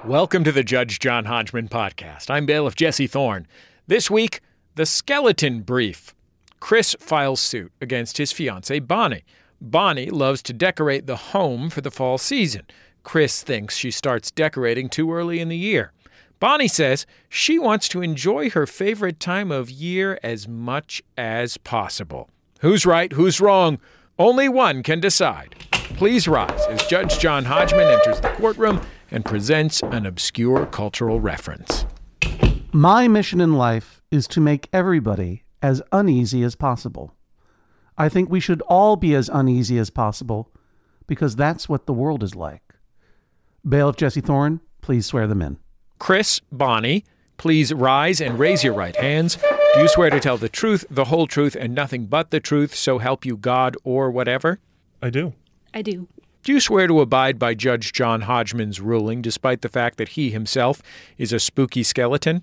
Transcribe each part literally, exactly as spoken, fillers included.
Welcome to the Judge John Hodgman podcast. I'm bailiff Jesse Thorne. This week, the skeleton brief. Chris files suit against his fiancée, Bonnie. Bonnie loves to decorate the home for the fall season. Chris thinks she starts decorating too early in the year. Bonnie says she wants to enjoy her favorite time of year as much as possible. Who's right? Who's wrong? Only one can decide. Please rise as Judge John Hodgman enters the courtroom and presents an obscure cultural reference. My mission in life is to make everybody as uneasy as possible. I think we should all be as uneasy as possible because that's what the world is like. Bailiff Jesse Thorne, please swear them in. Chris, Bonnie, please rise and raise your right hands. Do you swear to tell the truth, the whole truth, and nothing but the truth, so help you God or whatever? I do. I do. Do you swear to abide by Judge John Hodgman's ruling, despite the fact that he himself is a spooky skeleton?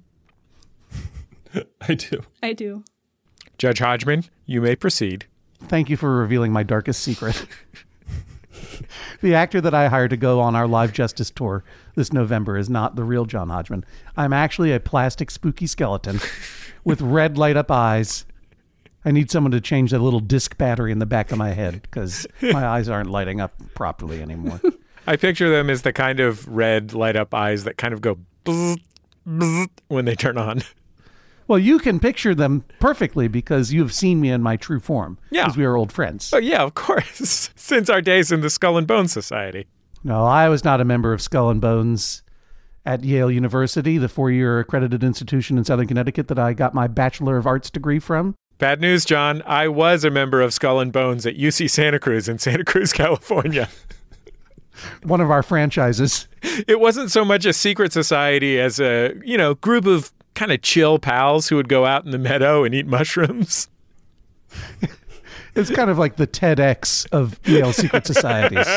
I do. I do. Judge Hodgman, you may proceed. Thank you for revealing my darkest secret. The actor that I hired to go on our live justice tour this November is not the real John Hodgman. I'm actually a plastic spooky skeleton with red light-up eyes. I need someone to change that little disc battery in the back of my head because my eyes aren't lighting up properly anymore. I picture them as the kind of red light-up eyes that kind of go bzz, bzz when they turn on. Well, you can picture them perfectly because you've seen me in my true form. Yeah. Because we are old friends. Oh, yeah, of course. Since our days in the Skull and Bones Society. No, I was not a member of Skull and Bones at Yale University, the four-year accredited institution in Southern Connecticut that I got my Bachelor of Arts degree from. Bad news, John. I was a member of Skull and Bones at U C Santa Cruz in Santa Cruz, California. One of our franchises. It wasn't so much a secret society as a, you know, group of kind of chill pals who would go out in the meadow and eat mushrooms. It's kind of like the TEDx of Yale secret societies.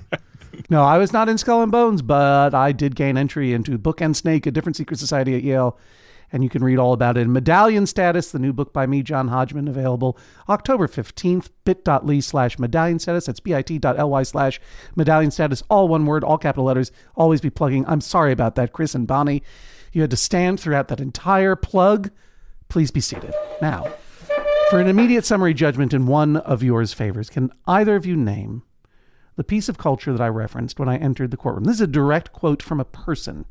No, I was not in Skull and Bones, but I did gain entry into Book and Snake, a different secret society at Yale. And you can read all about it in Medallion Status, the new book by me, John Hodgman, available October fifteenth, bit.ly slash medallion status. That's bit.ly slash medallion status, all one word, all capital letters. Always be plugging. I'm sorry about that, Chris and Bonnie. You had to stand throughout that entire plug. Please be seated. Now, for an immediate summary judgment in one of yours favors, can either of you name the piece of culture that I referenced when I entered the courtroom? This is a direct quote from a person.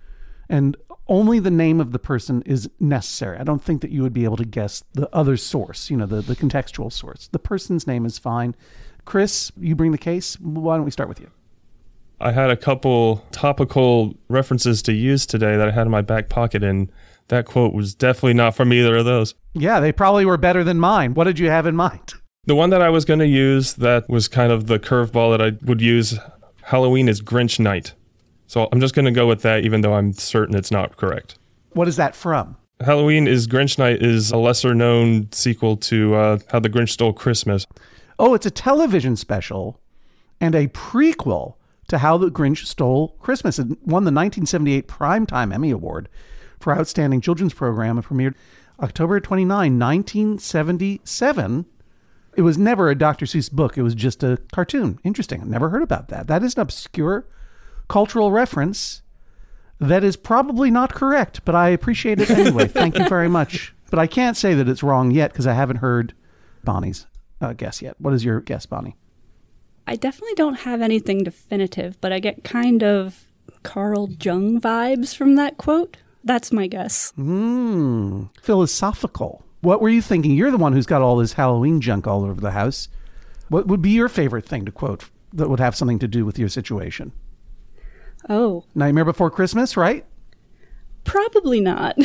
And only the name of the person is necessary. I don't think that you would be able to guess the other source, you know, the, the contextual source. The person's name is fine. Chris, you bring the case. Why don't we start with you? I had a couple topical references to use today that I had in my back pocket, and that quote was definitely not from either of those. Yeah, they probably were better than mine. What did you have in mind? The one that I was going to use that was kind of the curveball that I would use, Halloween is Grinch Night. So I'm just going to go with that, even though I'm certain it's not correct. What is that from? Halloween is Grinch Night is a lesser-known sequel to uh, How the Grinch Stole Christmas. Oh, it's a television special and a prequel to How the Grinch Stole Christmas. It won the nineteen seventy-eight Primetime Emmy Award for Outstanding Children's Program and premiered October twenty-ninth, nineteen seventy-seven. It was never a Doctor Seuss book. It was just a cartoon. Interesting. I've never heard about that. That is an obscure cultural reference that is probably not correct, but I appreciate it anyway. Thank you very much. But I can't say that it's wrong yet because I haven't heard Bonnie's uh, guess yet. What is your guess, Bonnie? I definitely don't have anything definitive, but I get kind of Carl Jung vibes from that quote. That's my guess. Hmm. Philosophical. What were you thinking? You're the one who's got all this Halloween junk all over the house. What would be your favorite thing to quote that would have something to do with your situation? Oh. Nightmare Before Christmas, right? Probably not.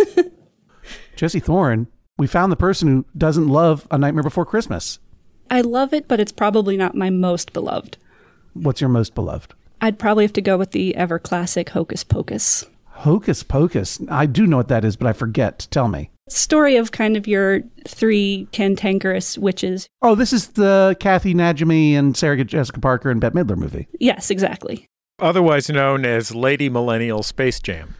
Jesse Thorne, we found the person who doesn't love A Nightmare Before Christmas. I love it, but it's probably not my most beloved. What's your most beloved? I'd probably have to go with the ever classic Hocus Pocus. Hocus Pocus. I do know what that is, but I forget. Tell me. Story of kind of your three cantankerous witches. Oh, this is the Kathy Najimy and Sarah Jessica Parker and Bette Midler movie. Yes, exactly. Otherwise known as Lady Millennial Space Jam.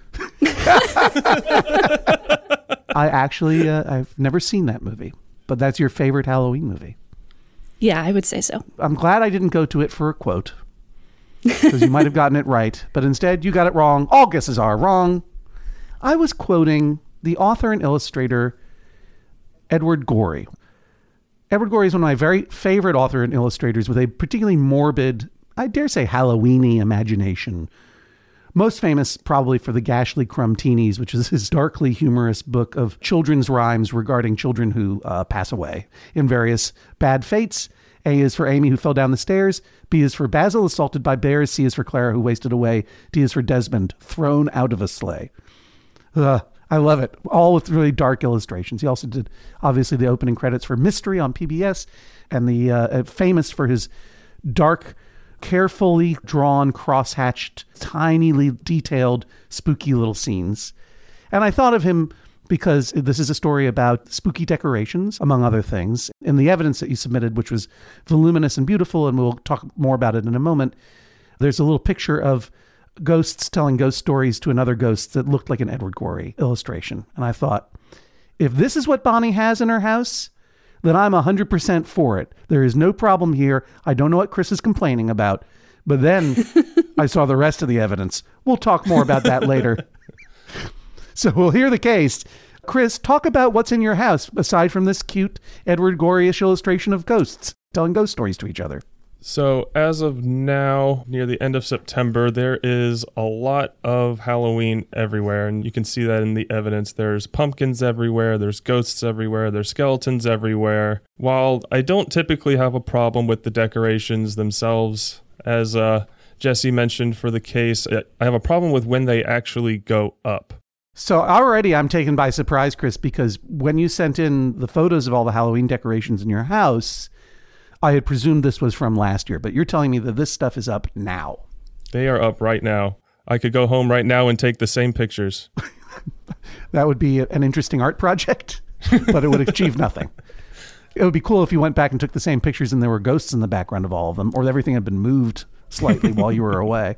I actually, uh, I've never seen that movie, but that's your favorite Halloween movie. Yeah, I would say so. I'm glad I didn't go to it for a quote. because you might have gotten it right, but instead you got it wrong. All guesses are wrong. I was quoting the author and illustrator Edward Gorey. Edward Gorey is one of my very favorite author and illustrators with a particularly morbid, I dare say Halloween-y imagination. Most famous probably for the Gashly Crumb-Teenies, which is his darkly humorous book of children's rhymes regarding children who uh, pass away in various bad fates. A is for Amy, who fell down the stairs. B is for Basil, assaulted by bears. C is for Clara, who wasted away. D is for Desmond, thrown out of a sleigh. Uh, I love it. All with really dark illustrations. He also did, obviously, the opening credits for Mystery on P B S, and the uh, famous for his dark, carefully drawn, cross-hatched, tinily detailed, spooky little scenes. And I thought of him because this is a story about spooky decorations, among other things. In the evidence that you submitted, which was voluminous and beautiful, and we'll talk more about it in a moment, there's a little picture of ghosts telling ghost stories to another ghost that looked like an Edward Gorey illustration. And I thought, if this is what Bonnie has in her house, then I'm one hundred percent for it. There is no problem here. I don't know what Chris is complaining about. But then I saw the rest of the evidence. We'll talk more about that later. So we'll hear the case. Chris, talk about what's in your house, aside from this cute Edward Gorey-ish illustration of ghosts telling ghost stories to each other. So as of now, near the end of September, there is a lot of Halloween everywhere, and you can see that in the evidence. There's pumpkins everywhere, there's ghosts everywhere, there's skeletons everywhere. While I don't typically have a problem with the decorations themselves, as uh, Jesse mentioned for the case, I have a problem with when they actually go up. So already I'm taken by surprise, Chris, because when you sent in the photos of all the Halloween decorations in your house, I had presumed this was from last year, but you're telling me that this stuff is up now. They are up right now. I could go home right now and take the same pictures. That would be an interesting art project, but it would achieve nothing. It would be cool if you went back and took the same pictures and there were ghosts in the background of all of them, or everything had been moved slightly while you were away.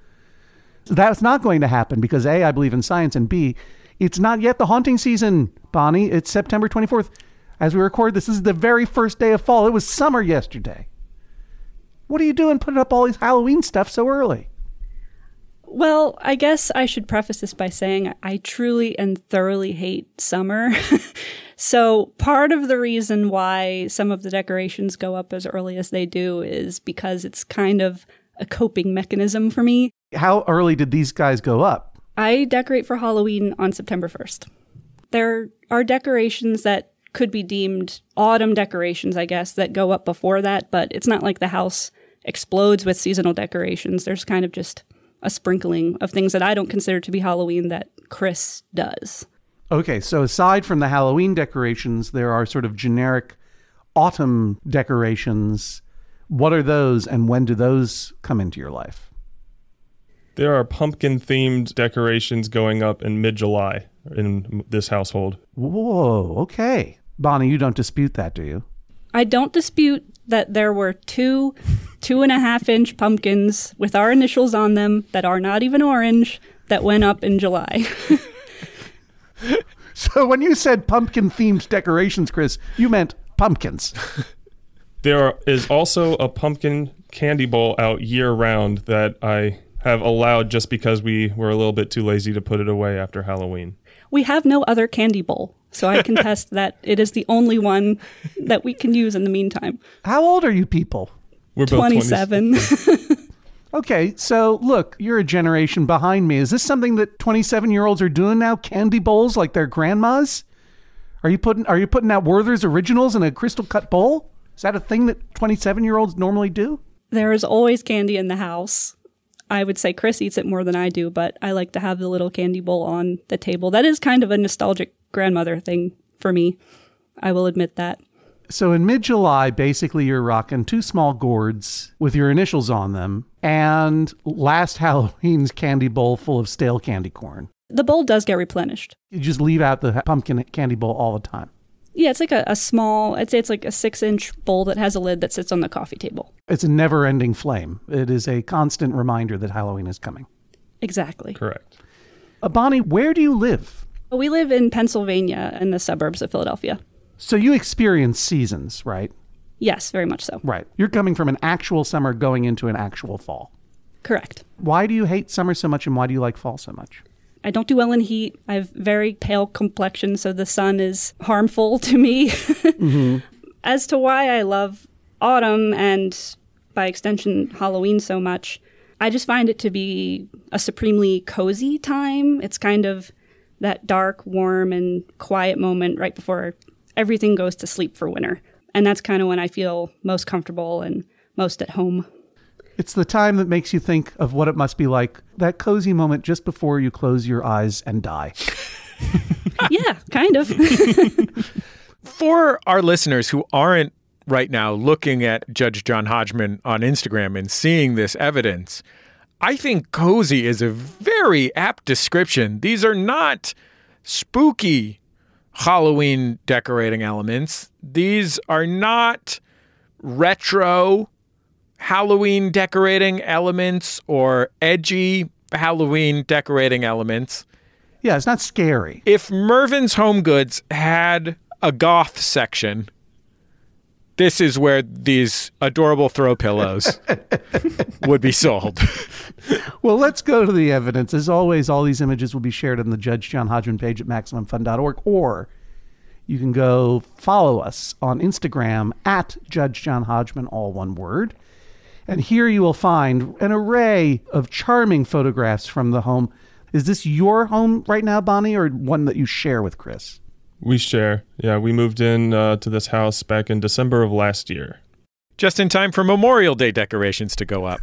So that's not going to happen because A, I believe in science, and B, it's not yet the haunting season, Bonnie. It's September twenty-fourth. As we record, this is the very first day of fall. It was summer yesterday. What are you doing putting up all these Halloween stuff so early? Well, I guess I should preface this by saying I truly and thoroughly hate summer. So part of the reason why some of the decorations go up as early as they do is because it's kind of a coping mechanism for me. How early did these guys go up? I decorate for Halloween on September first. There are decorations that could be deemed autumn decorations, I guess, that go up before that, but it's not like the house explodes with seasonal decorations. There's kind of just a sprinkling of things that I don't consider to be Halloween that Chris does. Okay, so aside from the Halloween decorations, there are sort of generic autumn decorations. What are those, and when do those come into your life? There are pumpkin-themed decorations going up in mid-July in this household. Whoa, okay. Bonnie, you don't dispute that, do you? I don't dispute that there were two two and a half inch pumpkins with our initials on them that are not even orange that went up in July. So when you said pumpkin-themed decorations, Chris, you meant pumpkins. There is also a pumpkin candy bowl out year-round that I have allowed just because we were a little bit too lazy to put it away after Halloween. We have no other candy bowl, so I contest that it is the only one that we can use in the meantime. How old are you people? We're both twenty-seven. Okay, so look, you're a generation behind me. Is this something that twenty-seven-year-olds are doing now? Candy bowls like their grandmas? Are you putting Are you putting out Werther's Originals in a crystal cut bowl? Is that a thing that twenty-seven-year-olds normally do? There is always candy in the house. I would say Chris eats it more than I do, but I like to have the little candy bowl on the table. That is kind of a nostalgic grandmother thing for me. I will admit that. So in mid-July, basically you're rocking two small gourds with your initials on them and last Halloween's candy bowl full of stale candy corn. The bowl does get replenished. You just leave out the pumpkin candy bowl all the time. Yeah, it's like a, a small, I'd say it's like a six-inch bowl that has a lid that sits on the coffee table. It's a never-ending flame. It is a constant reminder that Halloween is coming. Exactly. Correct. Uh, Bonnie, where do you live? We live in Pennsylvania in the suburbs of Philadelphia. So you experience seasons, right? Yes, very much so. Right. You're coming from an actual summer going into an actual fall. Correct. Why do you hate summer so much, and why do you like fall so much? I don't do well in heat. I have very pale complexion, so the sun is harmful to me. Mm-hmm. As to why I love autumn and, by extension, Halloween so much, I just find it to be a supremely cozy time. It's kind of that dark, warm, and quiet moment right before everything goes to sleep for winter. And that's kind of when I feel most comfortable and most at home. It's the time that makes you think of what it must be like, that cozy moment just before you close your eyes and die. Yeah, kind of. For our listeners who aren't right now looking at Judge John Hodgman on Instagram and seeing this evidence, I think cozy is a very apt description. These are not spooky Halloween decorating elements. These are not retro Halloween decorating elements or edgy Halloween decorating elements. Yeah, it's not scary. If Mervyn's Home Goods had a goth section, this is where these adorable throw pillows would be sold. Well, let's go to the evidence. As always, all these images will be shared on the Judge John Hodgman page at maximum fun dot org, or you can go follow us on Instagram at Judge John Hodgman, all one word. And here you will find an array of charming photographs from the home. Is this your home right now, Bonnie, or one that you share with Chris? We share. Yeah, we moved in uh, to this house back in December of last year. Just in time for Memorial Day decorations to go up.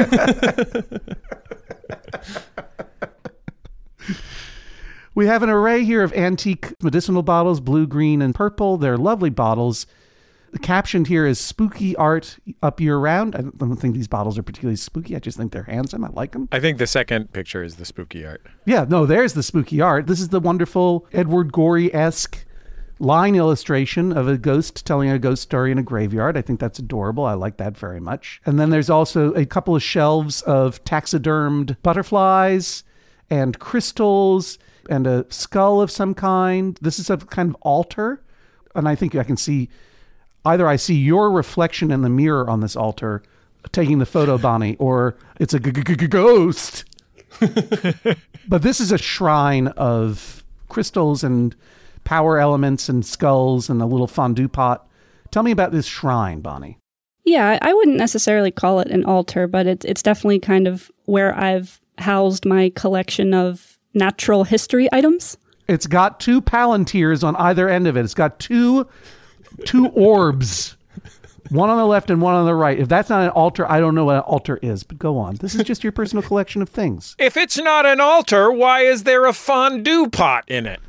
We have an array here of antique medicinal bottles, blue, green, and purple. They're lovely bottles. The caption here is spooky art up year round. I don't think these bottles are particularly spooky. I just think they're handsome. I like them. I think the second picture is the spooky art. Yeah, no, there's the spooky art. This is the wonderful Edward Gorey-esque line illustration of a ghost telling a ghost story in a graveyard. I think that's adorable. I like that very much. And then there's also a couple of shelves of taxidermed butterflies and crystals and a skull of some kind. This is a kind of altar. And I think I can see... Either I see your reflection in the mirror on this altar taking the photo, Bonnie, or it's a g- g- g- ghost. But this is a shrine of crystals and power elements and skulls and a little fondue pot. Tell me about this shrine, Bonnie. Yeah, I wouldn't necessarily call it an altar, but it, it's definitely kind of where I've housed my collection of natural history items. It's got two palantirs on either end of it. It's got two... Two orbs, one on the left and one on the right. If that's not an altar, I don't know what an altar is, but go on. This is just your personal collection of things. If it's not an altar, why is there a fondue pot in it?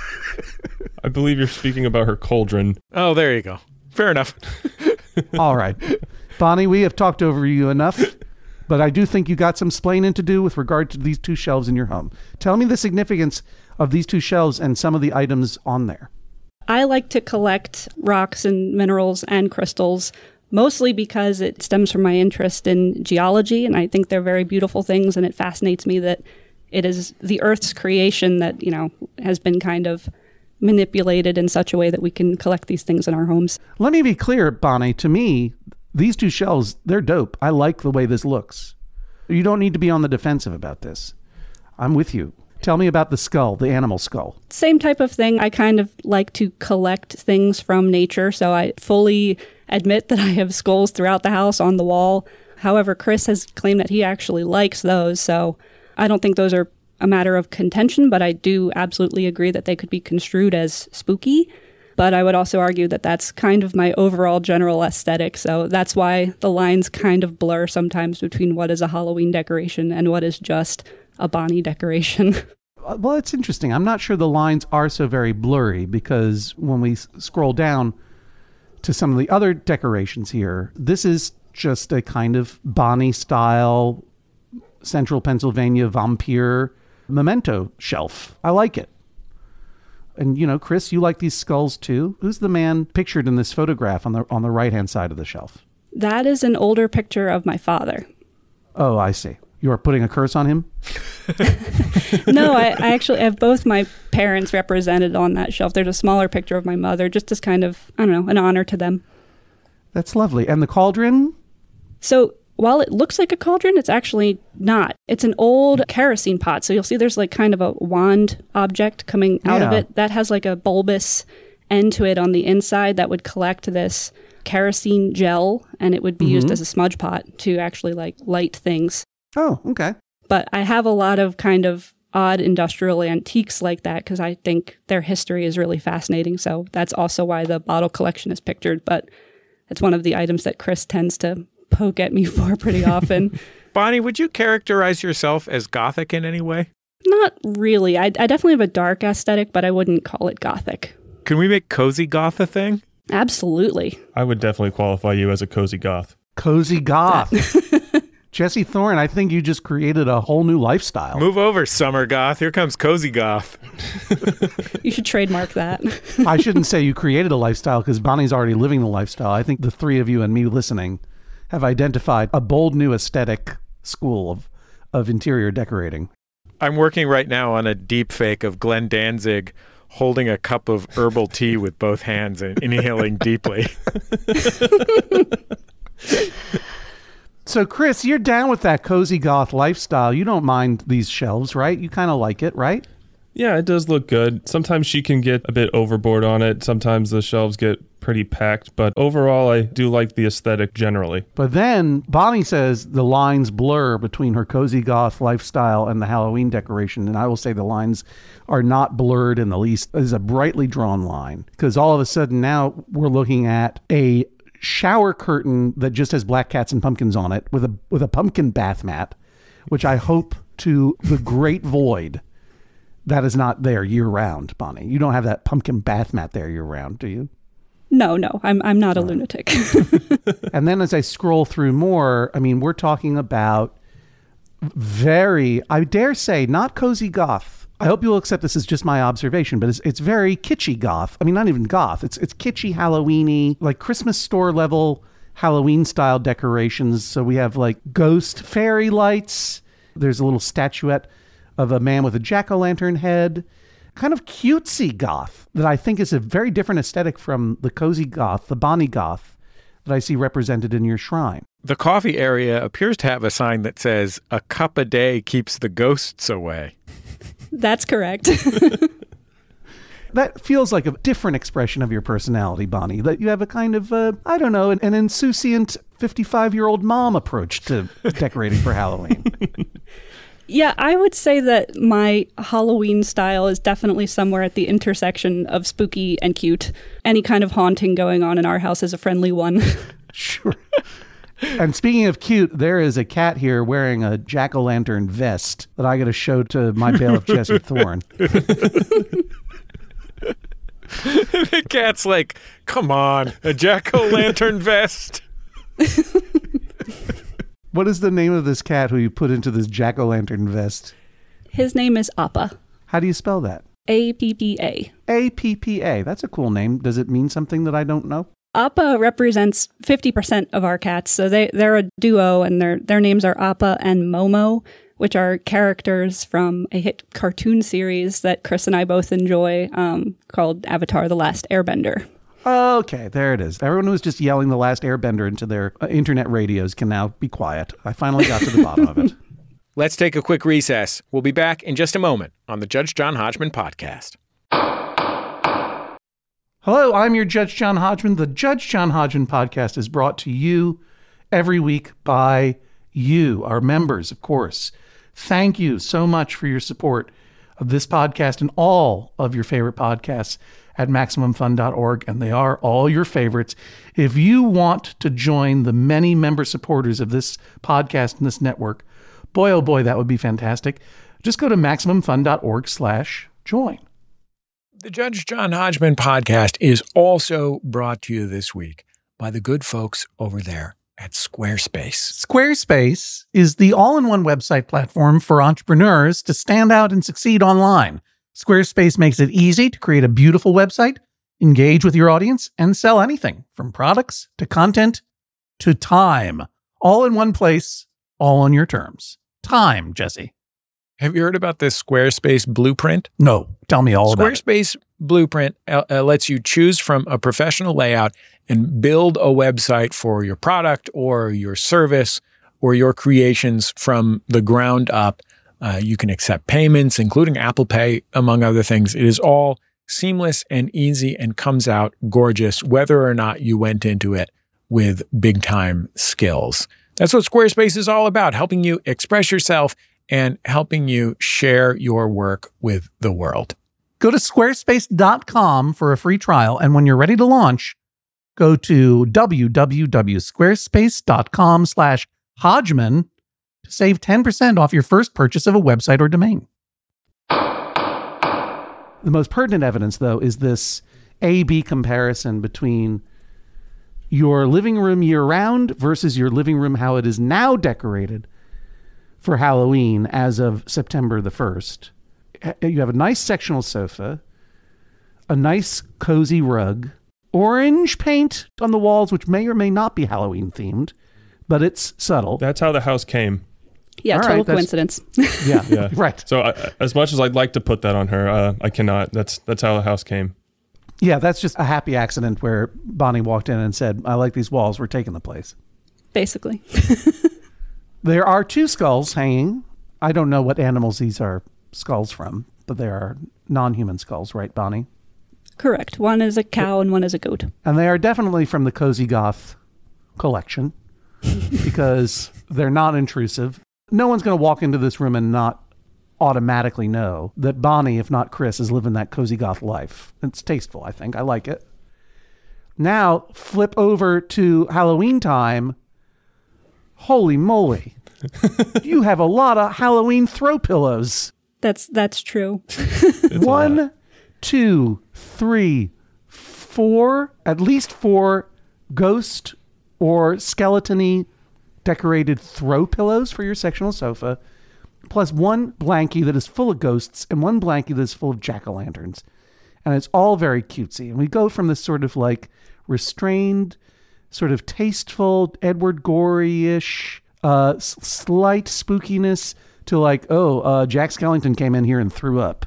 I believe you're speaking about her cauldron. Oh, there you go. Fair enough. All right. Bonnie, we have talked over you enough, but I do think you got some splaining to do with regard to these two shelves in your home. Tell me the significance of these two shelves and some of the items on there. I like to collect rocks and minerals and crystals, mostly because it stems from my interest in geology, and I think they're very beautiful things, and it fascinates me that it is the Earth's creation that, you know, has been kind of manipulated in such a way that we can collect these things in our homes. Let me be clear, Bonnie. To me, these two shelves, they're dope. I like the way this looks. You don't need to be on the defensive about this. I'm with you. Tell me about the skull, the animal skull. Same type of thing. I kind of like to collect things from nature, so I fully admit that I have skulls throughout the house on the wall. However, Chris has claimed that he actually likes those, so I don't think those are a matter of contention, but I do absolutely agree that they could be construed as spooky. But I would also argue that that's kind of my overall general aesthetic, so that's why the lines kind of blur sometimes between what is a Halloween decoration and what is just a Bonnie decoration. Well, it's interesting. I'm not sure the lines are so very blurry, because when we s- scroll down to some of the other decorations here, this is just a kind of Bonnie style central Pennsylvania vampire memento shelf. I like it. And, you know, Chris, you like these skulls too. Who's the man pictured in this photograph on the on the right-hand side of the shelf? That is an older picture of my father. Oh, I see. You are putting a curse on him? No, I, I actually have both my parents represented on that shelf. There's a smaller picture of my mother, just as kind of, I don't know, an honor to them. That's lovely. And the cauldron? So while it looks like a cauldron, it's actually not. It's an old kerosene pot. So you'll see there's like kind of a wand object coming out Yeah. of it that has like a bulbous end to it on the inside that would collect this kerosene gel, and it would be used as a smudge pot to actually like light things. Oh, okay. But I have a lot of kind of odd industrial antiques like that because I think their history is really fascinating. So that's also why the bottle collection is pictured. But it's one of the items that Chris tends to poke at me for pretty often. Bonnie, would you characterize yourself as gothic in any way? Not really. I, I definitely have a dark aesthetic, but I wouldn't call it gothic. Can we make cozy goth a thing? Absolutely. I would definitely qualify you as a cozy goth. Cozy goth. Jesse Thorne, I think you just created a whole new lifestyle. Move over, summer goth. Here comes cozy goth. You should trademark that. I shouldn't say you created a lifestyle because Bonnie's already living the lifestyle. I think the three of you and me listening have identified a bold new aesthetic school of, of interior decorating. I'm working right now on a deep fake of Glenn Danzig holding a cup of herbal tea with both hands and inhaling deeply. So, Chris, you're down with that cozy goth lifestyle. You don't mind these shelves, right? You kind of like it, right? Yeah, it does look good. Sometimes she can get a bit overboard on it. Sometimes the shelves get pretty packed, but overall I do like the aesthetic generally. But then Bonnie says the lines blur between her cozy goth lifestyle and the Halloween decoration. And I will say the lines are not blurred in the least. There's a brightly drawn line because all of a sudden now we're looking at a shower curtain that just has black cats and pumpkins on it with a with a pumpkin bath mat, which I hope to the great void that is not there year round, Bonnie. You don't have that pumpkin bath mat there year round, do you? No, no, I'm I'm not a lunatic. And then as I scroll through more, I mean, we're talking about very, I dare say, not cozy goth. I hope you'll accept this as just my observation, but it's it's very kitschy goth. I mean, not even goth. It's it's kitschy, Halloween-y, like Christmas store level Halloween style decorations. So we have like ghost fairy lights. There's a little statuette of a man with a jack-o'-lantern head. Kind of cutesy goth that I think is a very different aesthetic from the cozy goth, the Bonnie goth that I see represented in your shrine. The coffee area appears to have a sign that says, "A cup a day keeps the ghosts away." That's correct. That feels like a different expression of your personality, Bonnie, that you have a kind of, uh, I don't know, an, an insouciant fifty-five-year-old mom approach to decorating for Halloween. Yeah, I would say that my Halloween style is definitely somewhere at the intersection of spooky and cute. Any kind of haunting going on in our house is a friendly one. Sure. And speaking of cute, there is a cat here wearing a jack-o'-lantern vest that I got to show to my bailiff, Jesse Thorne. The cat's like, "Come on, a jack-o'-lantern vest." What is the name of this cat who you put into this jack-o'-lantern vest? His name is Appa. How do you spell that? A P P A. A P P A. That's a cool name. Does it mean something that I don't know? Appa represents fifty percent of our cats. So they, they're a duo, and their their names are Appa and Momo, which are characters from a hit cartoon series that Chris and I both enjoy um, called Avatar: The Last Airbender. Okay, there it is. Everyone who's just yelling The Last Airbender into their uh, internet radios can now be quiet. I finally got to the bottom of it. Let's take a quick recess. We'll be back in just a moment on the Judge John Hodgman podcast. Hello, I'm your Judge John Hodgman. The Judge John Hodgman podcast is brought to you every week by you, our members, of course. Thank you so much for your support of this podcast and all of your favorite podcasts at Maximum Fun dot org, and they are all your favorites. If you want to join the many member supporters of this podcast and this network, boy, oh boy, that would be fantastic. Just go to Maximum Fun dot org slash join. The Judge John Hodgman podcast is also brought to you this week by the good folks over there at Squarespace. Squarespace is the all-in-one website platform for entrepreneurs to stand out and succeed online. Squarespace makes it easy to create a beautiful website, engage with your audience, and sell anything from products to content to time. All in one place, all on your terms. Time, Jesse. Have you heard about this Squarespace blueprint? No, tell me all about it. Squarespace Blueprint uh, uh, lets you choose from a professional layout and build a website for your product or your service or your creations from the ground up. Uh, you can accept payments, including Apple Pay, among other things. It is all seamless and easy and comes out gorgeous, whether or not you went into it with big time skills. That's what Squarespace is all about, helping you express yourself and helping you share your work with the world. Go to squarespace dot com for a free trial, and when you're ready to launch, go to www.squarespace.com slash Hodgman to save ten percent off your first purchase of a website or domain. The most pertinent evidence, though, is this A B comparison between your living room year-round versus your living room how it is now decorated for Halloween as of September the first. You have a nice sectional sofa, a nice cozy rug, orange paint on the walls, which may or may not be Halloween themed, but it's subtle. That's how the house came. Yeah, All total right, coincidence. Yeah, Yeah. right. So uh, as much as I'd like to put that on her, uh, I cannot. That's that's how the house came. Yeah, that's just a happy accident where Bonnie walked in and said, I like these walls, we're taking the place. Basically. There are two skulls hanging. I don't know what animals these are skulls from, but they are non-human skulls, right, Bonnie? Correct. One is a cow and one is a goat. And they are definitely from the Cozy Goth collection because they're not intrusive. No one's going to walk into this room and not automatically know that Bonnie, if not Chris, is living that Cozy Goth life. It's tasteful, I think. I like it. Now, flip over to Halloween time. Holy moly. You have a lot of Halloween throw pillows. That's that's true. One, two, three, four, at least four ghost or skeleton-y decorated throw pillows for your sectional sofa, plus one blankie that is full of ghosts and one blankie that is full of jack-o'-lanterns. And it's all very cutesy. And we go from this sort of like restrained, sort of tasteful, Edward Gorey-ish, uh, s- slight spookiness to like, oh, uh, Jack Skellington came in here and threw up.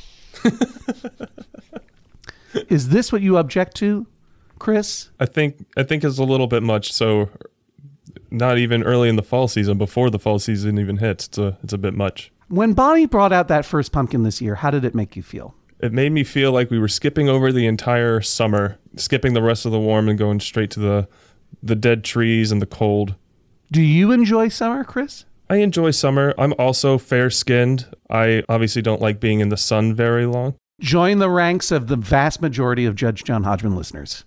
Is this what you object to, Chris? I think I think it's a little bit much. So not even early in the fall season, before the fall season even hits, it's a it's a bit much. When Bonnie brought out that first pumpkin this year, how did it make you feel? It made me feel like we were skipping over the entire summer, skipping the rest of the warm and going straight to the the dead trees and the cold. Do you enjoy summer, Chris? I enjoy summer. I'm also fair-skinned. I obviously don't like being in the sun very long. Join the ranks of the vast majority of Judge John Hodgman listeners.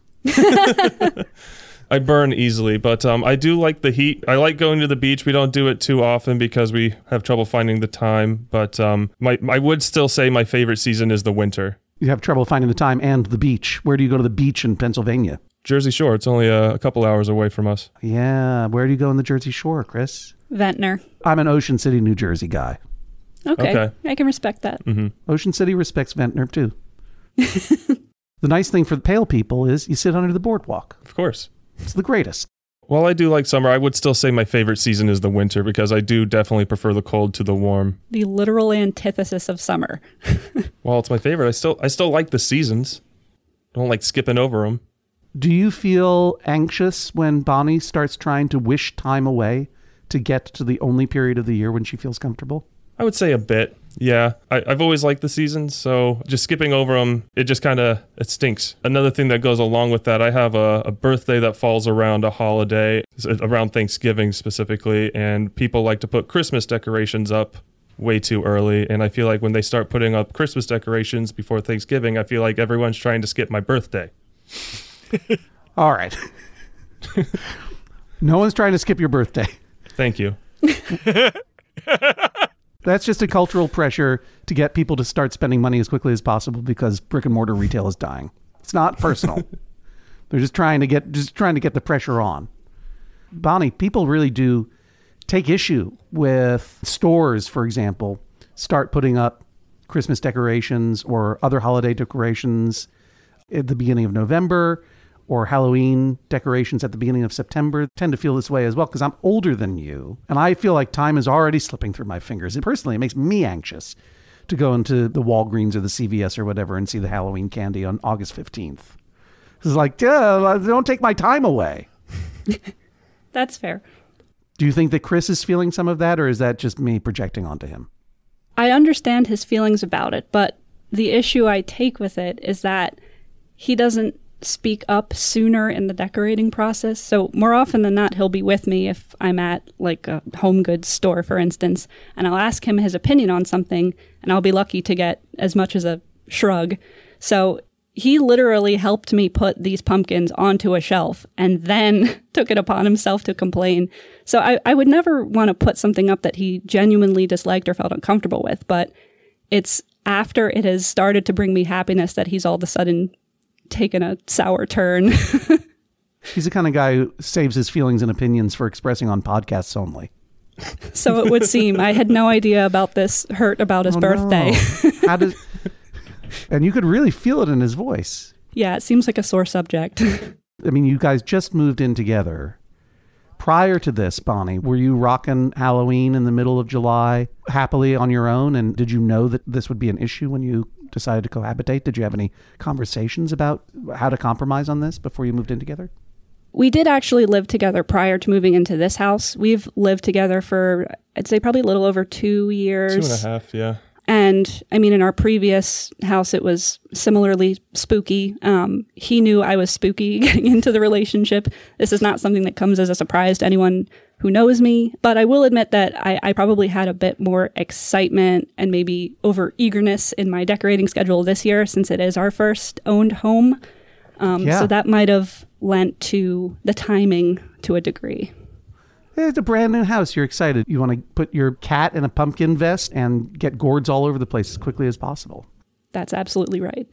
I burn easily, but um, I do like the heat. I like going to the beach. We don't do it too often because we have trouble finding the time. But um, my I would still say my favorite season is the winter. You have trouble finding the time and the beach. Where do you go to the beach in Pennsylvania? Jersey Shore. It's only a, a couple hours away from us. Yeah. Where do you go in the Jersey Shore, Chris? Ventnor. I'm an Ocean City, New Jersey guy. Okay. Okay. I can respect that. Mm-hmm. Ocean City respects Ventnor, too. The nice thing for the pale people is you sit under the boardwalk. Of course. It's the greatest. While I do like summer, I would still say my favorite season is the winter because I do definitely prefer the cold to the warm. The literal antithesis of summer. While it's my favorite, I still I still like the seasons. I don't like skipping over them. Do you feel anxious when Bonnie starts trying to wish time away to get to the only period of the year when she feels comfortable? I would say a bit. Yeah, I, I've always liked the seasons, so just skipping over them, it just kind of, it stinks. Another thing that goes along with that, I have a, a birthday that falls around a holiday, around Thanksgiving specifically, and people like to put Christmas decorations up way too early, and I feel like when they start putting up Christmas decorations before Thanksgiving, I feel like everyone's trying to skip my birthday. All right. No one's trying to skip your birthday. Thank you. That's just a cultural pressure to get people to start spending money as quickly as possible because brick and mortar retail is dying. It's not personal. They're just trying to get just trying to get the pressure on. Bonnie, people really do take issue with stores, for example, start putting up Christmas decorations or other holiday decorations at the beginning of November, or Halloween decorations at the beginning of September. Tend to feel this way as well because I'm older than you. And I feel like time is already slipping through my fingers. And personally, it makes me anxious to go into the Walgreens or the C V S or whatever and see the Halloween candy on August fifteenth. It's like, don't take my time away. That's fair. Do you think that Chris is feeling some of that, or is that just me projecting onto him? I understand his feelings about it, but the issue I take with it is that he doesn't speak up sooner in the decorating process. So more often than not, he'll be with me if I'm at like a home goods store, for instance, and I'll ask him his opinion on something, and I'll be lucky to get as much as a shrug. So he literally helped me put these pumpkins onto a shelf and then took it upon himself to complain. So I, I would never want to put something up that he genuinely disliked or felt uncomfortable with, but it's after it has started to bring me happiness that he's all of a sudden taken a sour turn. He's the kind of guy who saves his feelings and opinions for expressing on podcasts only. So it would seem. I had no idea about this hurt about his oh, birthday. No. How does... And you could really feel it in his voice. Yeah, it seems like a sore subject. I mean, you guys just moved in together. Prior to this, Bonnie, were you rocking Halloween in the middle of July happily on your own? And did you know that this would be an issue when you decided to cohabitate? Did you have any conversations about how to compromise on this before you moved in together? We did actually live together prior to moving into this house. We've lived together for, I'd say, probably a little over two years. Two and a half, yeah. And I mean, in our previous house, it was similarly spooky. Um, he knew I was spooky getting into the relationship. This is not something that comes as a surprise to anyone who knows me. But I will admit that I, I probably had a bit more excitement and maybe over eagerness in my decorating schedule this year, since it is our first owned home. Um, yeah. So that might have lent to the timing to a degree. It's a brand new house. You're excited. You want to put your cat in a pumpkin vest and get gourds all over the place as quickly as possible. That's absolutely right.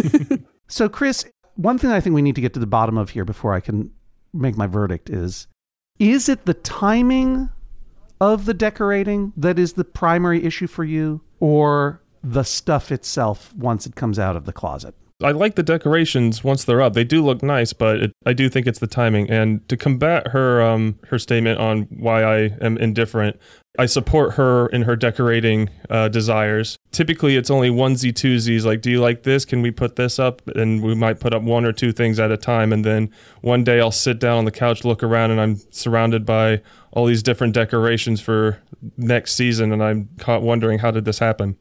So, Chris, one thing I think we need to get to the bottom of here before I can make my verdict is, is it the timing of the decorating that is the primary issue for you, or the stuff itself once it comes out of the closet? I like the decorations once they're up. They do look nice, but it, I do think it's the timing. And to combat her um, her statement on why I am indifferent, I support her in her decorating uh, desires. Typically, it's only onesie twosies. Like, do you like this? Can we put this up? And we might put up one or two things at a time. And then one day I'll sit down on the couch, look around, and I'm surrounded by all these different decorations for next season. And I'm caught wondering, how did this happen?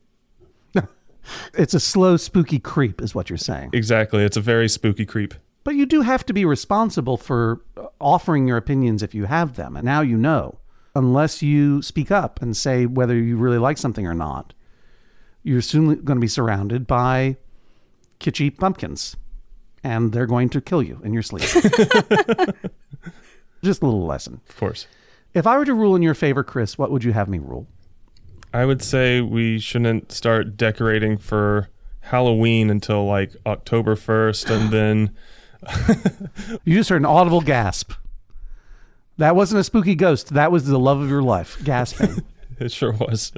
It's a slow, spooky creep is what you're saying. Exactly. It's a very spooky creep. But you do have to be responsible for offering your opinions if you have them. And now you know, unless you speak up and say whether you really like something or not, you're soon going to be surrounded by kitschy pumpkins. And they're going to kill you in your sleep. Just a little lesson. Of course. If I were to rule in your favor, Chris, what would you have me rule? I would say we shouldn't start decorating for Halloween until like October first, and then... You just heard an audible gasp. That wasn't a spooky ghost. That was the love of your life, gasping. It sure was.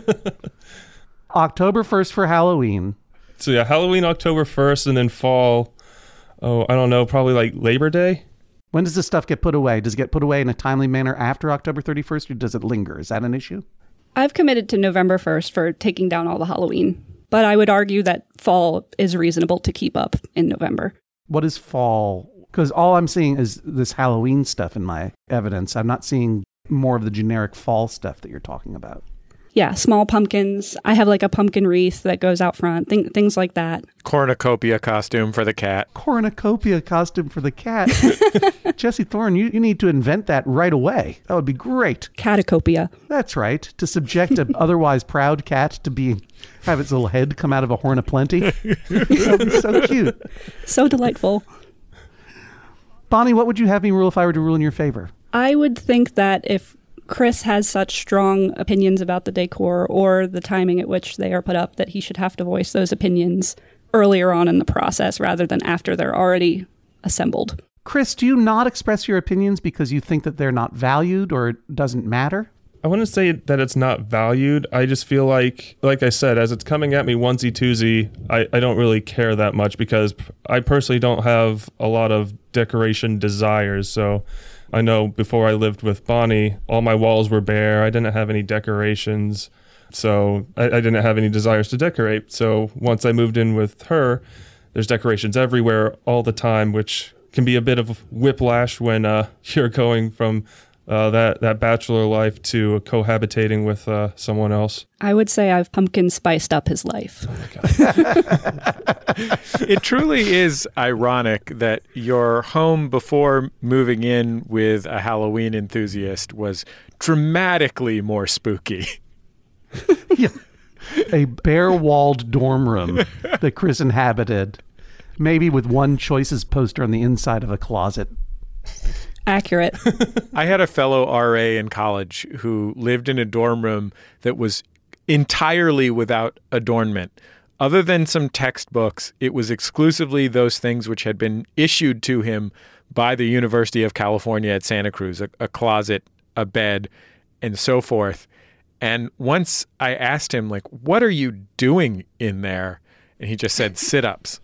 October first for Halloween. So yeah, Halloween October first, and then fall, oh, I don't know, probably like Labor Day? When does this stuff get put away? Does it get put away in a timely manner after October thirty-first, or does it linger? Is that an issue? I've committed to November first for taking down all the Halloween, but I would argue that fall is reasonable to keep up in November. What is fall? Because all I'm seeing is this Halloween stuff in my evidence. I'm not seeing more of the generic fall stuff that you're talking about. Yeah, small pumpkins. I have like a pumpkin wreath that goes out front, th- things like that. Cornucopia costume for the cat. Cornucopia costume for the cat. Jesse Thorne, you, you need to invent that right away. That would be great. Catacopia. That's right. To subject an otherwise proud cat to be have its little head come out of a horn of plenty. That would be so cute. So delightful. Bonnie, what would you have me rule if I were to rule in your favor? I would think that if Chris has such strong opinions about the decor or the timing at which they are put up, that he should have to voice those opinions earlier on in the process rather than after they're already assembled. Chris, do you not express your opinions because you think that they're not valued or it doesn't matter? I wouldn't say that it's not valued. I just feel like, like I said, as it's coming at me onesie twosie, I, I don't really care that much because I personally don't have a lot of decoration desires. So I know before I lived with Bonnie, all my walls were bare. I didn't have any decorations. So I, I didn't have any desires to decorate. So once I moved in with her, there's decorations everywhere all the time, which can be a bit of whiplash when uh, you're going from uh, that, that bachelor life to cohabitating with uh, someone else? I would say I've pumpkin spiced up his life. It truly is ironic that your home before moving in with a Halloween enthusiast was dramatically more spooky. Yeah. A bare-walled dorm room that Chris inhabited, maybe with one Choices poster on the inside of a closet. Accurate. I had a fellow R A in college who lived in a dorm room that was entirely without adornment. Other than some textbooks, it was exclusively those things which had been issued to him by the University of California at Santa Cruz, a, a closet, a bed, and so forth. And once I asked him, like, what are you doing in there? And he just said, sit-ups.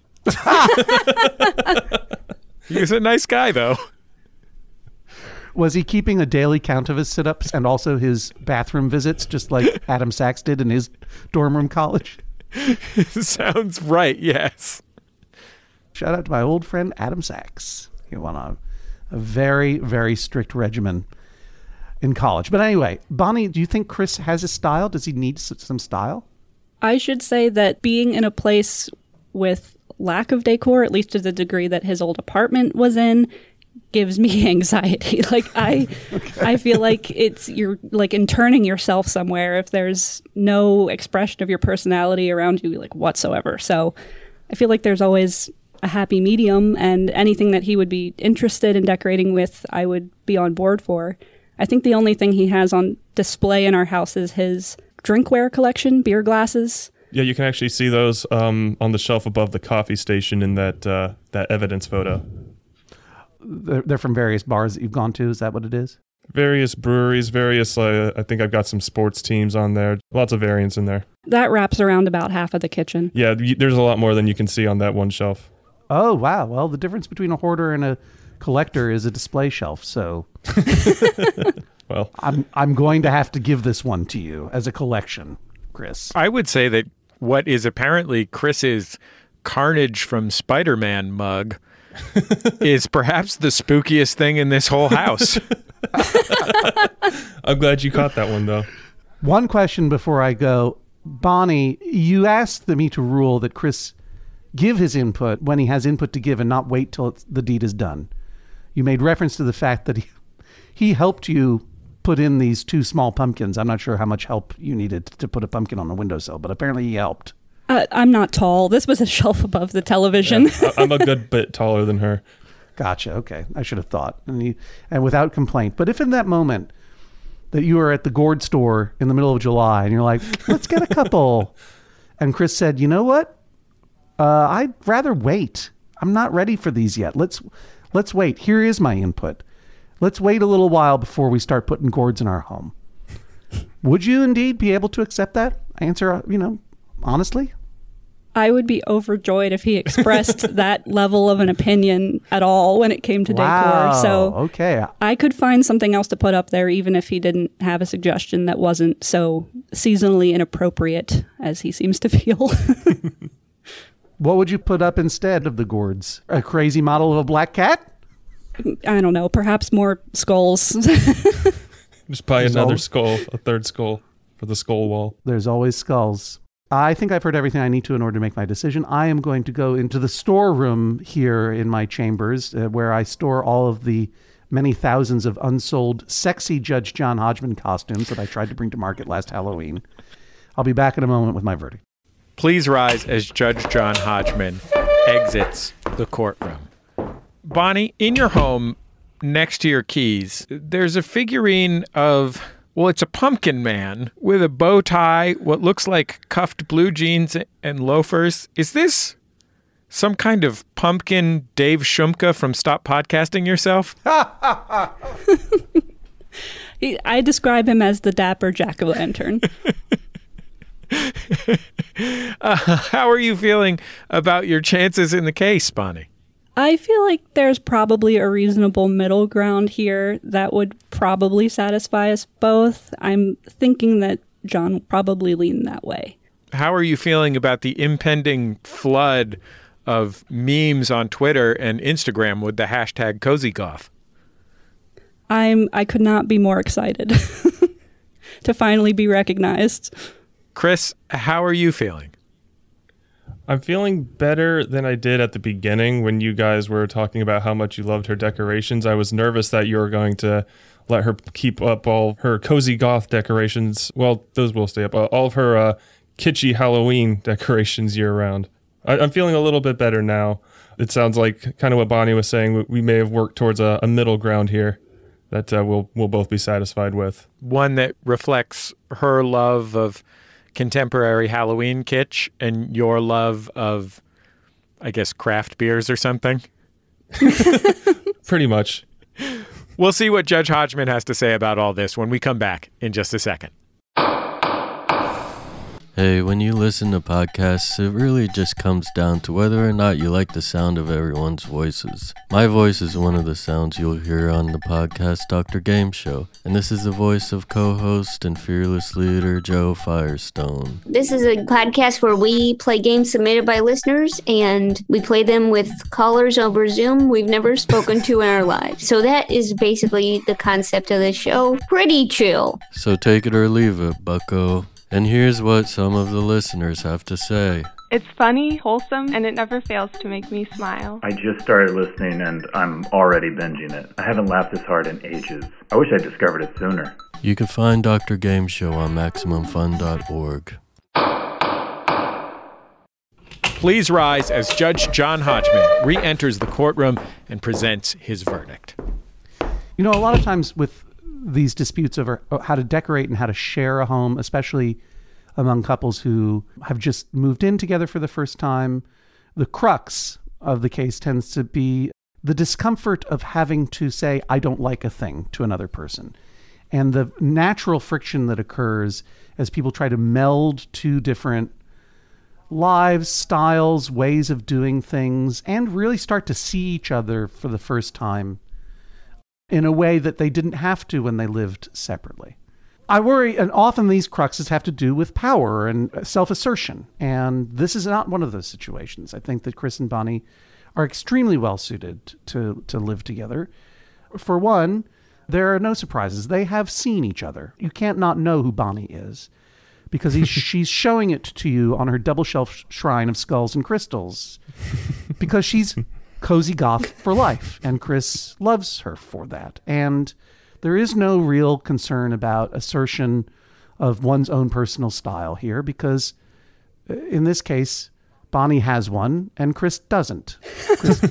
He was a nice guy, though. Was he keeping a daily count of his sit-ups and also his bathroom visits, just like Adam Sachs did in his dorm room college? Sounds right, yes. Shout out to my old friend Adam Sachs. He went on a very, very strict regimen in college. But anyway, Bonnie, do you think Chris has a style? Does he need s- some style? I should say that being in a place with lack of decor, at least to the degree that his old apartment was in, gives me anxiety. Like I okay. I feel like it's you're like interning yourself somewhere if there's no expression of your personality around you like whatsoever. So I feel like there's always a happy medium, and anything that he would be interested in decorating with, I would be on board for. I think the only thing he has on display in our house is his drinkware collection, beer glasses. Yeah, you can actually see those um, on the shelf above the coffee station in that uh, that evidence photo. They're, they're from various bars that you've gone to. Is that what it is? Various breweries, various, uh, I think I've got some sports teams on there. Lots of variants in there. That wraps around about half of the kitchen. Yeah, y- there's a lot more than you can see on that one shelf. Oh, wow. Well, the difference between a hoarder and a collector is a display shelf. So well, I'm I'm going to have to give this one to you as a collection, Chris. I would say that what is apparently Chris's Carnage from Spider-Man mug is perhaps the spookiest thing in this whole house. I'm glad you caught that one, though. One question before I go. Bonnie, you asked me to rule that Chris give his input when he has input to give and not wait till it's, the deed is done. You made reference to the fact that he, he helped you put in these two small pumpkins. I'm not sure how much help you needed to put a pumpkin on a windowsill, but apparently he helped. Uh, I'm not tall. This was a shelf above the television. Yeah, I'm a good bit taller than her. Gotcha. Okay. I should have thought. And, he, and without complaint. But if in that moment that you were at the gourd store in the middle of July and you're like, let's get a couple. And Chris said, you know what? Uh, I'd rather wait. I'm not ready for these yet. Let's let's wait. Here is my input. Let's wait a little while before we start putting gourds in our home. Would you indeed be able to accept that answer, you know, honestly? I would be overjoyed if he expressed that level of an opinion at all when it came to wow. decor. So okay. I could find something else to put up there even if he didn't have a suggestion that wasn't so seasonally inappropriate as he seems to feel. What would you put up instead of the gourds? A crazy model of a black cat? I don't know. Perhaps more skulls. Just buy There's another al- skull, a third skull for the skull wall. There's always skulls. I think I've heard everything I need to in order to make my decision. I am going to go into the storeroom here in my chambers uh, where I store all of the many thousands of unsold sexy Judge John Hodgman costumes that I tried to bring to market last Halloween. I'll be back in a moment with my verdict. Please rise as Judge John Hodgman exits the courtroom. Bonnie, in your home, next to your keys, there's a figurine of, well, it's a pumpkin man with a bow tie, what looks like cuffed blue jeans and loafers. Is this some kind of pumpkin Dave Shumka from Stop Podcasting Yourself? he, I describe him as the dapper jack-o'-lantern. uh, how are you feeling about your chances in the case, Bonnie? I feel like there's probably a reasonable middle ground here that would probably satisfy us both. I'm thinking that John will probably lean that way. How are you feeling about the impending flood of memes on Twitter and Instagram with the hashtag CozyGoth? I'm I could not be more excited to finally be recognized. Chris, how are you feeling? I'm feeling better than I did at the beginning when you guys were talking about how much you loved her decorations. I was nervous that you were going to let her keep up all her cozy goth decorations. Well, those will stay up. All of her uh, kitschy Halloween decorations year round. I- I'm feeling a little bit better now. It sounds like kind of what Bonnie was saying. We may have worked towards a, a middle ground here that uh, we'll we'll both be satisfied with. One that reflects her love of contemporary Halloween kitsch and your love of, I guess, craft beers or something? Pretty much. We'll see what Judge Hodgman has to say about all this when we come back in just a second. Hey, when you listen to podcasts, it really just comes down to whether or not you like the sound of everyone's voices. My voice is one of the sounds you'll hear on the podcast Doctor Game Show, and this is the voice of co-host and fearless leader Joe Firestone. This is a podcast where we play games submitted by listeners, and we play them with callers over Zoom we've never spoken to in our lives. So that is basically the concept of the show. Pretty chill. So take it or leave it, bucko. And here's what some of the listeners have to say. It's funny, wholesome, and it never fails to make me smile. I just started listening and I'm already binging it. I haven't laughed this hard in ages. I wish I discovered it sooner. You can find Doctor Game Show on Maximum Fun dot org. Please rise as Judge John Hodgman re-enters the courtroom and presents his verdict. You know, a lot of times with these disputes over how to decorate and how to share a home, especially among couples who have just moved in together for the first time, the crux of the case tends to be the discomfort of having to say, I don't like a thing to another person. And the natural friction that occurs as people try to meld two different lives, styles, ways of doing things, and really start to see each other for the first time in a way that they didn't have to when they lived separately. I worry, and often these cruxes have to do with power and self-assertion, and this is not one of those situations. I think that Chris and Bonnie are extremely well suited to, to live together. For one, there are no surprises. They have seen each other. You can't not know who Bonnie is because he's, she's showing it to you on her double shelf shrine of skulls and crystals because she's cozy goth for life, and Chris loves her for that. And there is no real concern about assertion of one's own personal style here because in this case, Bonnie has one and Chris doesn't. Chris,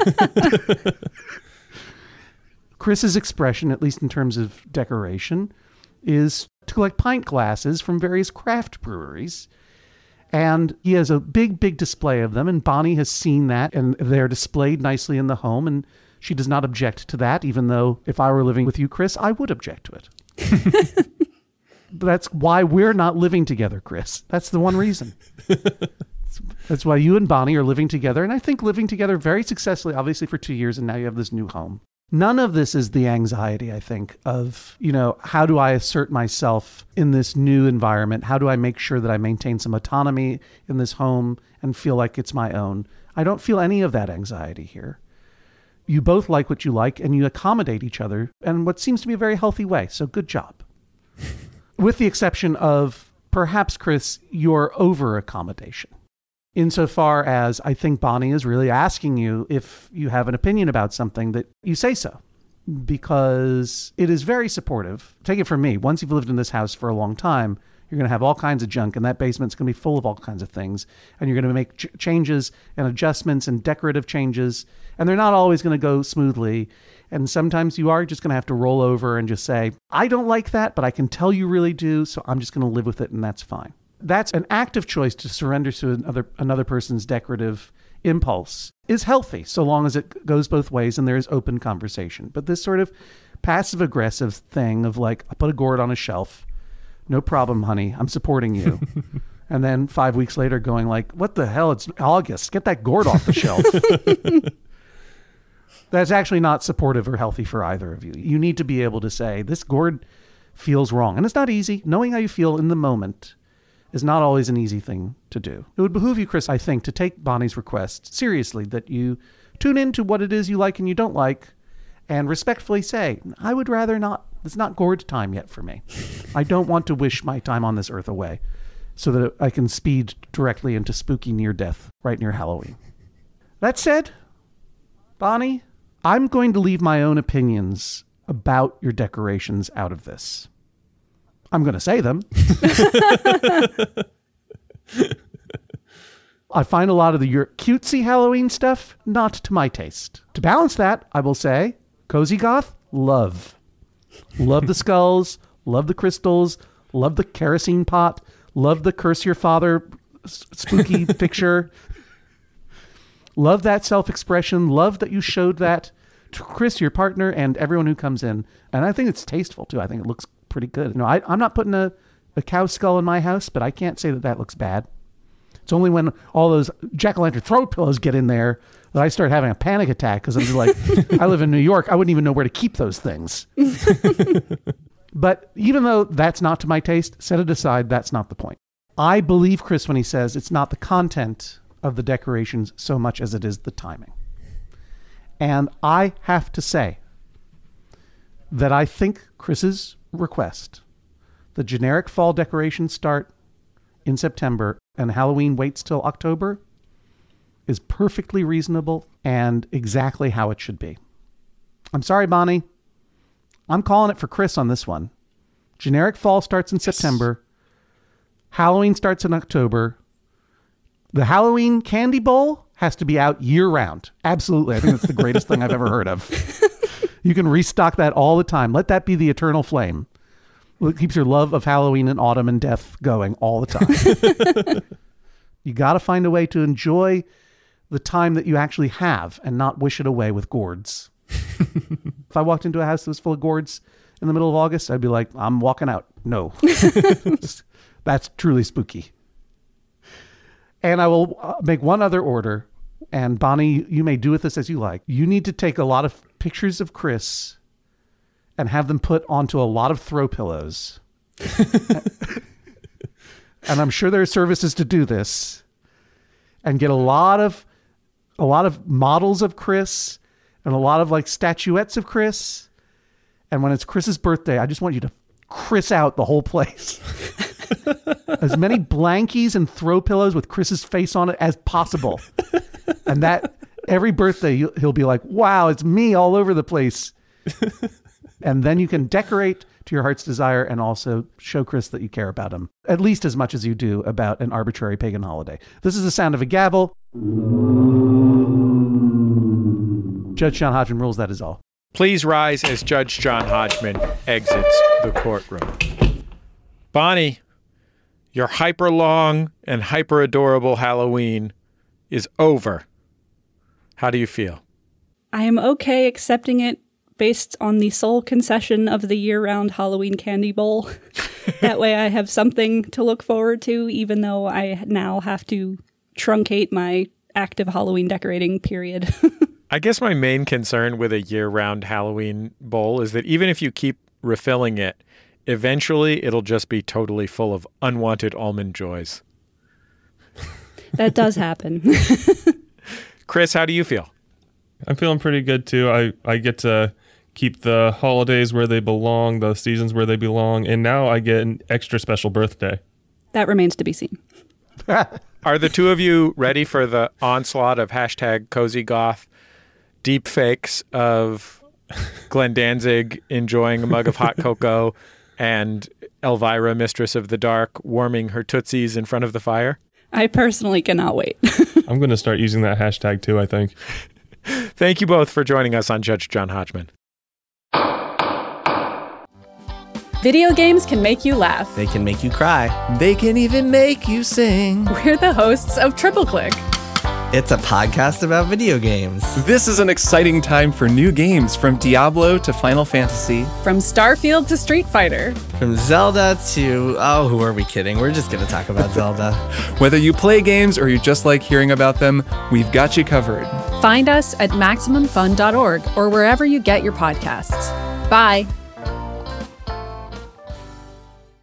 Chris's expression, at least in terms of decoration, is to collect pint glasses from various craft breweries. And he has a big, big display of them, and Bonnie has seen that, and they're displayed nicely in the home, and she does not object to that, even though if I were living with you, Chris, I would object to it. That's why we're not living together, Chris. That's the one reason. That's why you and Bonnie are living together, and I think living together very successfully, obviously for two years, and now you have this new home. None of this is the anxiety, I think, of, you know, how do I assert myself in this new environment? How do I make sure that I maintain some autonomy in this home and feel like it's my own? I don't feel any of that anxiety here. You both like what you like and you accommodate each other in what seems to be a very healthy way. So good job. With the exception of perhaps, Chris, your over accommodation. Insofar as I think Bonnie is really asking you if you have an opinion about something that you say so, because it is very supportive. Take it from me. Once you've lived in this house for a long time, you're going to have all kinds of junk, and that basement's going to be full of all kinds of things, and you're going to make ch- changes and adjustments and decorative changes, and they're not always going to go smoothly. And sometimes you are just going to have to roll over and just say, I don't like that, but I can tell you really do, so I'm just going to live with it, and that's fine. That's an active choice to surrender to another another person's decorative impulse is healthy, so long as it goes both ways and there is open conversation. But this sort of passive-aggressive thing of like, I put a gourd on a shelf, no problem, honey, I'm supporting you. And then five weeks later going like, what the hell, it's August, get that gourd off the shelf. That's actually not supportive or healthy for either of you. You need to be able to say, this gourd feels wrong. And it's not easy. Knowing how you feel in the moment is not always an easy thing to do. It would behoove you, Chris, I think, to take Bonnie's request seriously, that you tune into what it is you like and you don't like, and respectfully say, I would rather not. It's not gourd time yet for me. I don't want to wish my time on this earth away so that I can speed directly into spooky near death right near Halloween. That said, Bonnie, I'm going to leave my own opinions about your decorations out of this. I'm going to say them. I find a lot of the your cutesy Halloween stuff not to my taste. To balance that, I will say, Cozy Goth, love. Love the skulls, love the crystals, love the kerosene pot, love the curse your father spooky picture. Love that self-expression. Love that you showed that to Chris, your partner, and everyone who comes in. And I think it's tasteful, too. I think it looks pretty good. You know, I, I'm not putting a, a cow skull in my house, but I can't say that that looks bad. It's only when all those jack-o'-lantern throw pillows get in there that I start having a panic attack because I'm just like, I live in New York. I wouldn't even know where to keep those things. But even though that's not to my taste, set it aside. That's not the point. I believe Chris when he says it's not the content of the decorations so much as it is the timing. And I have to say that I think Chris's request, the generic fall decorations start in September and Halloween waits till October, is perfectly reasonable and exactly how it should be. I'm sorry, Bonnie. I'm calling it for Chris on this one. Generic fall starts in yes. September. Halloween starts in October. The Halloween candy bowl has to be out year round. Absolutely. I think that's the greatest thing I've ever heard of. You can restock that all the time. Let that be the eternal flame. It keeps your love of Halloween and autumn and death going all the time. You got to find a way to enjoy the time that you actually have and not wish it away with gourds. If I walked into a house that was full of gourds in the middle of August, I'd be like, I'm walking out. No. That's truly spooky. And I will make one other order. And Bonnie, you may do with this as you like. You need to take a lot of pictures of Chris and have them put onto a lot of throw pillows. And I'm sure there are services to do this. And get a lot of a lot of models of Chris and a lot of like statuettes of Chris. And when it's Chris's birthday, I just want you to Chris out the whole place. As many blankies and throw pillows with Chris's face on it as possible. And that every birthday he'll be like, wow, it's me all over the place. And then you can decorate to your heart's desire and also show Chris that you care about him, at least as much as you do about an arbitrary pagan holiday. This is the sound of a gavel. Judge John Hodgman rules, that is all. Please rise as Judge John Hodgman exits the courtroom. Bonnie, your hyper-long and hyper-adorable Halloween is over. How do you feel? I am okay accepting it based on the sole concession of the year-round Halloween candy bowl. That way I have something to look forward to, even though I now have to truncate my active Halloween decorating period. I guess my main concern with a year-round Halloween bowl is that even if you keep refilling it, eventually it'll just be totally full of unwanted almond joys. That does happen. Chris, how do you feel? I'm feeling pretty good too. I, I get to keep the holidays where they belong, the seasons where they belong, and now I get an extra special birthday. That remains to be seen. Are the two of you ready for the onslaught of hashtag Cozy Goth deep fakes of Glenn Danzig enjoying a mug of hot cocoa and Elvira, Mistress of the Dark, warming her tootsies in front of the fire? I personally cannot wait. I'm going to start using that hashtag too, I think. Thank you both for joining us on Judge John Hodgman. Video games can make you laugh. They can make you cry. They can even make you sing. We're the hosts of Triple Click. It's a podcast about video games. This is an exciting time for new games, from Diablo to Final Fantasy. From Starfield to Street Fighter. From Zelda to... Oh, who are we kidding? We're just going to talk about Zelda. Whether you play games or you just like hearing about them, we've got you covered. Find us at Maximum Fun dot org or wherever you get your podcasts. Bye.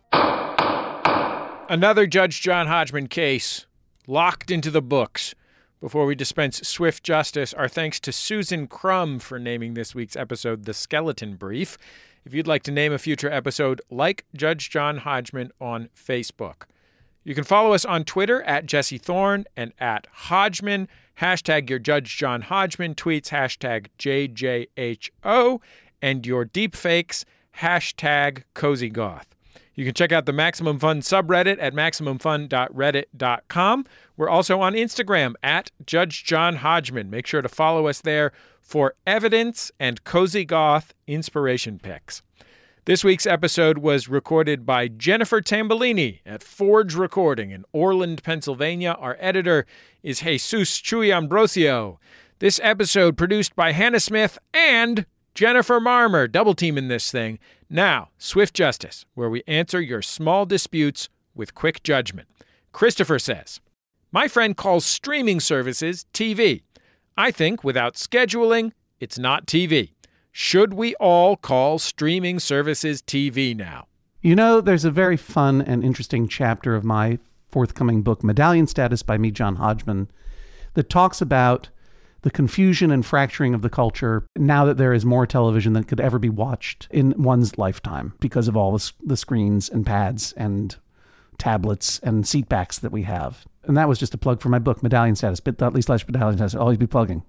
Another Judge John Hodgman case locked into the books. Before we dispense swift justice, our thanks to Susan Crum for naming this week's episode The Skeleton Brief. If you'd like to name a future episode, like Judge John Hodgman on Facebook. You can follow us on Twitter at Jesse Thorne and at Hodgman. Hashtag your Judge John Hodgman tweets, hashtag J J H O, and your deepfakes, hashtag Cozy Goth. You can check out the Maximum Fun subreddit at maximum fun dot reddit dot com. We're also on Instagram at Judge John Hodgman. Make sure to follow us there for evidence and Cozy Goth inspiration pics. This week's episode was recorded by Jennifer Tambellini at Forge Recording in Orland, Pennsylvania. Our editor is Jesus Chuy Ambrosio. This episode produced by Hannah Smith and Jennifer Marmer, double teaming this thing. Now, Swift Justice, where we answer your small disputes with quick judgment. Christopher says, my friend calls streaming services T V. I think without scheduling, it's not T V. Should we all call streaming services T V now? You know, there's a very fun and interesting chapter of my forthcoming book, Medallion Status by me, John Hodgman, that talks about the confusion and fracturing of the culture now that there is more television than could ever be watched in one's lifetime because of all the, the screens and pads and tablets and seat backs that we have. And that was just a plug for my book, Medallion Status, bit.ly slash Medallion Status. I'll always be plugging.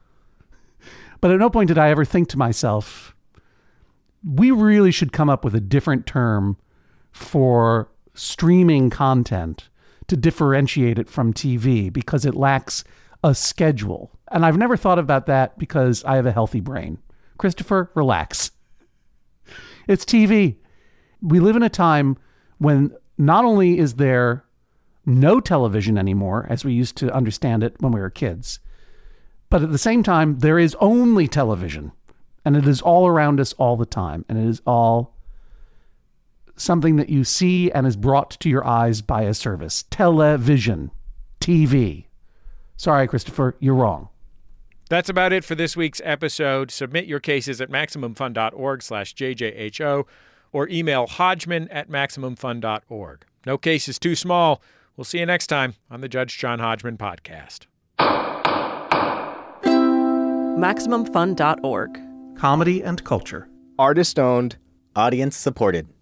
But at no point did I ever think to myself, we really should come up with a different term for streaming content to differentiate it from T V because it lacks a schedule. And I've never thought about that because I have a healthy brain. Christopher, relax. It's T V. We live in a time when not only is there no television anymore, as we used to understand it when we were kids, but at the same time, there is only television. And it is all around us all the time. And it is all something that you see and is brought to your eyes by a service. Television. T V. Sorry, Christopher, you're wrong. That's about it for this week's episode. Submit your cases at MaximumFun.org slash JJHO or email Hodgman at MaximumFun.org. No case is too small. We'll see you next time on the Judge John Hodgman podcast. Maximum Fun dot org. Comedy and culture. Artist owned, audience supported.